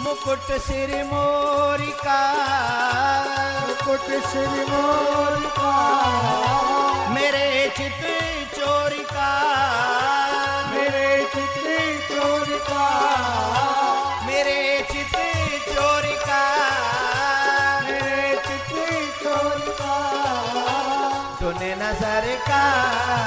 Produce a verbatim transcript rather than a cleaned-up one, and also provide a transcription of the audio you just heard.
मुकुट सिर मोरी का, मुकुट सिर मोरी का, मेरे चित चोरी का, मेरे चित चोरी का, मेरे चित चोरी का, मेरे चित चोरी का, तूने नजर का